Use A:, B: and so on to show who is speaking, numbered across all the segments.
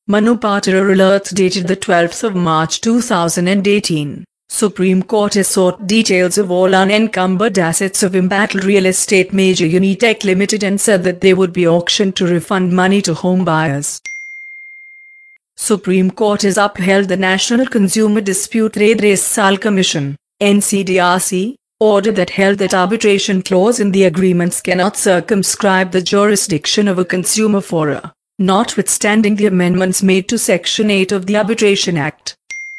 A: Manu Patrar alerts dated the 12th of March 2018. Supreme Court has sought details of all unencumbered assets of embattled real estate major Unitech Limited and said that they would be auctioned to refund money to home buyers. Supreme Court has upheld the National Consumer Dispute Redressal Commission (NCDRC) order that held that arbitration clause in the agreements cannot circumscribe the jurisdiction of a consumer forum, notwithstanding the amendments made to Section 8 of the Arbitration Act.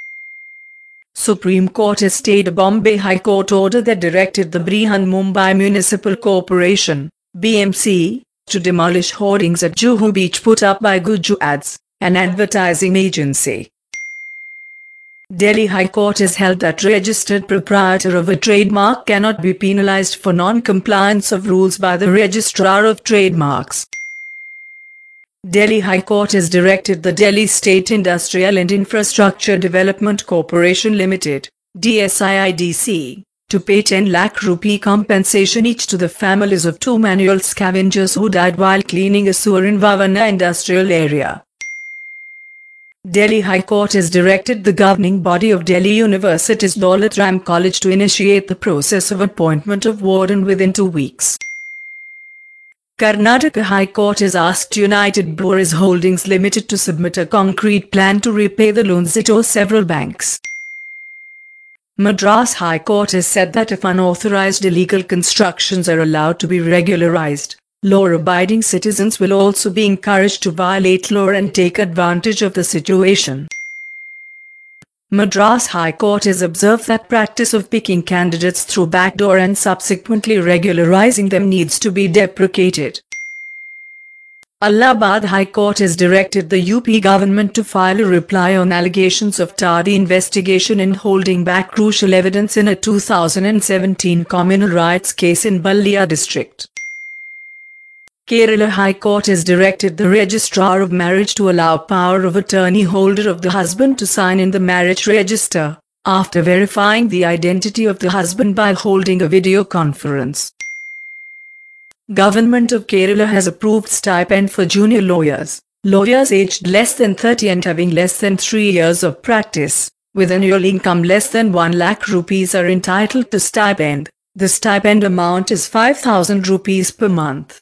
A: Supreme Court has stayed a Bombay High Court order that directed the Brihan-Mumbai Municipal Corporation (BMC) to demolish hoardings at Juhu Beach put up by Guju Ads, an advertising agency. Delhi High Court has held that registered proprietor of a trademark cannot be penalized for non-compliance of rules by the Registrar of Trademarks. Delhi High Court has directed the Delhi State Industrial and Infrastructure Development Corporation Limited (DSIIDC) to pay 10 lakh rupee compensation each to the families of 2 manual scavengers who died while cleaning a sewer in Vavanna industrial area. Delhi High Court has directed the governing body of Delhi University's Daulat Ram College to initiate the process of appointment of warden within 2 weeks. Karnataka High Court has asked United Breweries Holdings Limited to submit a concrete plan to repay the loans it owes several banks. Madras High Court has said that if unauthorized illegal constructions are allowed to be regularized, law-abiding citizens will also be encouraged to violate law and take advantage of the situation. Madras High Court has observed that practice of picking candidates through backdoor and subsequently regularizing them needs to be deprecated. Allahabad High Court has directed the UP government to file a reply on allegations of tardy investigation and holding back crucial evidence in a 2017 communal rights case in Ballia district. Kerala High Court has directed the Registrar of Marriage to allow power of attorney holder of the husband to sign in the marriage register, after verifying the identity of the husband by holding a video conference. Government of Kerala has approved stipend for junior lawyers. Lawyers aged less than 30 and having less than 3 years of practice, with annual income less than 1 lakh rupees are entitled to stipend. The stipend amount is 5,000 rupees per month.